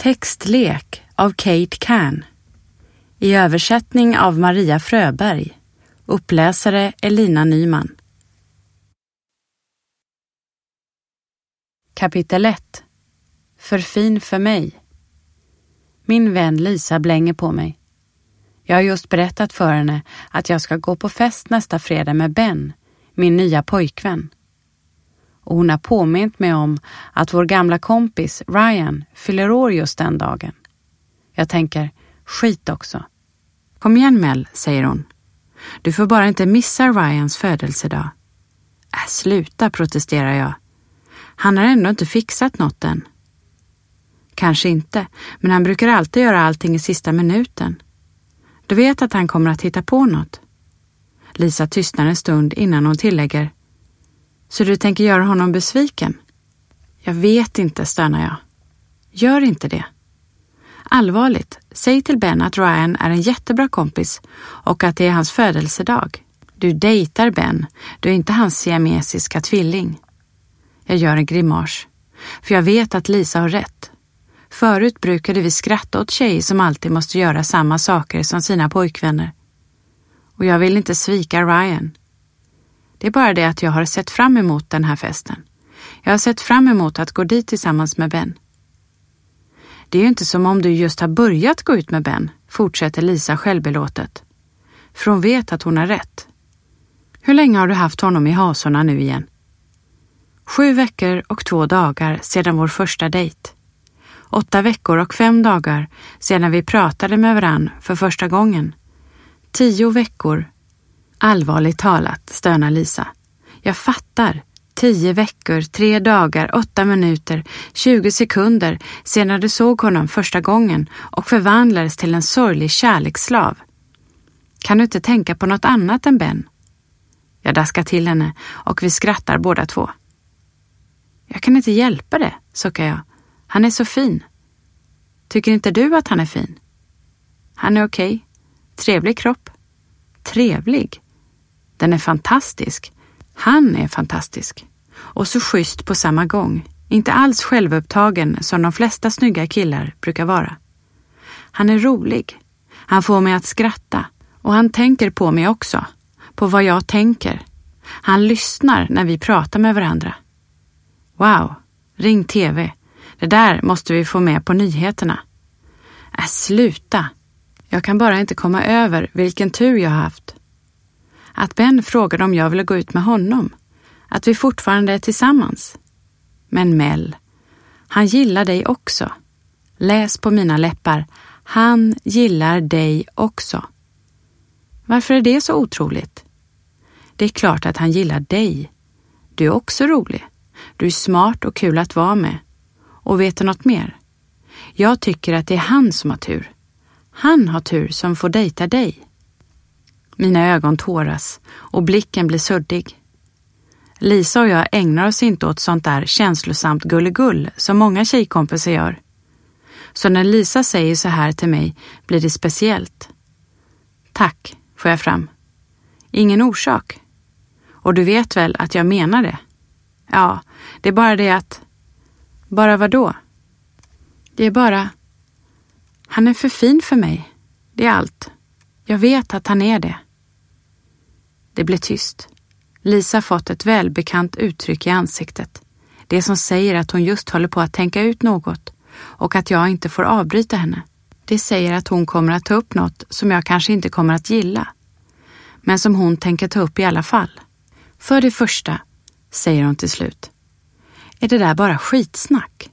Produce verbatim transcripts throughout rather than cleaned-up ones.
Textlek av Kate Can. I översättning av Maria Fröberg. Uppläsare Elina Nyman. Kapitel ett. För fin för mig. Min vän Lisa blänger på mig. Jag har just berättat för henne att jag ska gå på fest nästa fredag med Ben, min nya pojkvän. Och hon har påmint mig om att vår gamla kompis Ryan fyller år just den dagen. Jag tänker, skit också. Kom igen Mel, säger hon. Du får bara inte missa Ryans födelsedag. Äh, sluta, protesterar jag. Han har ändå inte fixat något än. Kanske inte, men han brukar alltid göra allting i sista minuten. Du vet att han kommer att hitta på något. Lisa tystnar en stund innan hon tillägger. Så du tänker göra honom besviken? Jag vet inte, stönar jag. Gör inte det. Allvarligt, säg till Ben att Ryan är en jättebra kompis och att det är hans födelsedag. Du dejtar Ben, du är inte hans siamesiska tvilling. Jag gör en grimas, för jag vet att Lisa har rätt. Förut brukade vi skratta åt tjejer som alltid måste göra samma saker som sina pojkvänner. Och jag vill inte svika Ryan. Det är bara det att jag har sett fram emot den här festen. Jag har sett fram emot att gå dit tillsammans med Ben. Det är ju inte som om du just har börjat gå ut med Ben, fortsätter Lisa självbelåtet. För hon vet att hon har rätt. Hur länge har du haft honom i hasorna nu igen? Sju veckor och två dagar sedan vår första dejt. Åtta veckor och fem dagar sedan vi pratade med varann för första gången. Tio veckor. Allvarligt talat, stönar Lisa. Jag fattar. Tio veckor, tre dagar, åtta minuter, tjugo sekunder sedan du såg honom första gången och förvandlades till en sorglig kärleksslav. Kan du inte tänka på något annat än Ben? Jag daskar till henne och vi skrattar båda två. Jag kan inte hjälpa det, suckar jag. Han är så fin. Tycker inte du att han är fin? Han är okej. Trevlig kropp. Trevlig. Den är fantastisk. Han är fantastisk. Och så schysst på samma gång. Inte alls självupptagen som de flesta snygga killar brukar vara. Han är rolig. Han får mig att skratta. Och han tänker på mig också. På vad jag tänker. Han lyssnar när vi pratar med varandra. Wow, ring tv. Det där måste vi få med på nyheterna. Äh, sluta. Jag kan bara inte komma över vilken tur jag har haft. Att Ben frågade om jag ville gå ut med honom. Att vi fortfarande är tillsammans. Men Mel, han gillar dig också. Läs på mina läppar. Han gillar dig också. Varför är det så otroligt? Det är klart att han gillar dig. Du är också rolig. Du är smart och kul att vara med. Och vet du något mer? Jag tycker att det är han som har tur. Han har tur som får dejta dig. Mina ögon tåras och blicken blir suddig. Lisa och jag ägnar oss inte åt sånt där känslosamt gulligull som många tjejkompisar gör. Så när Lisa säger så här till mig blir det speciellt. Tack, får jag fram. Ingen orsak. Och du vet väl att jag menar det? Ja, det är bara det att... Bara vad då? Det är bara... Han är för fin för mig. Det är allt. Jag vet att han är det. Det blir tyst. Lisa har fått ett välbekant uttryck i ansiktet. Det som säger att hon just håller på att tänka ut något och att jag inte får avbryta henne. Det säger att hon kommer att ta upp något som jag kanske inte kommer att gilla. Men som hon tänker ta upp i alla fall. För det första, säger hon till slut, är det där bara skitsnack.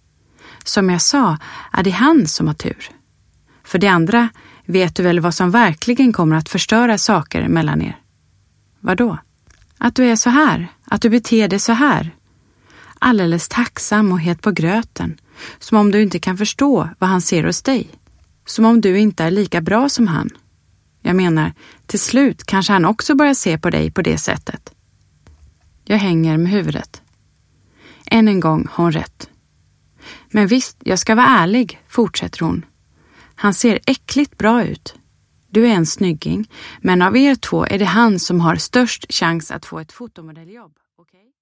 Som jag sa är det han som har tur. För det andra vet du väl vad som verkligen kommer att förstöra saker mellan er. Vadå? Att du är så här, att du beter dig så här. Alldeles tacksam och het på gröten. Som om du inte kan förstå vad han ser hos dig. Som om du inte är lika bra som han. Jag menar, till slut kanske han också börjar se på dig på det sättet. Jag hänger med huvudet. Än en gång har hon rätt. Men visst, jag ska vara ärlig, fortsätter hon. Han ser äckligt bra ut. Du är en snygging, men av er två är det han som har störst chans att få ett fotomodelljobb, okej?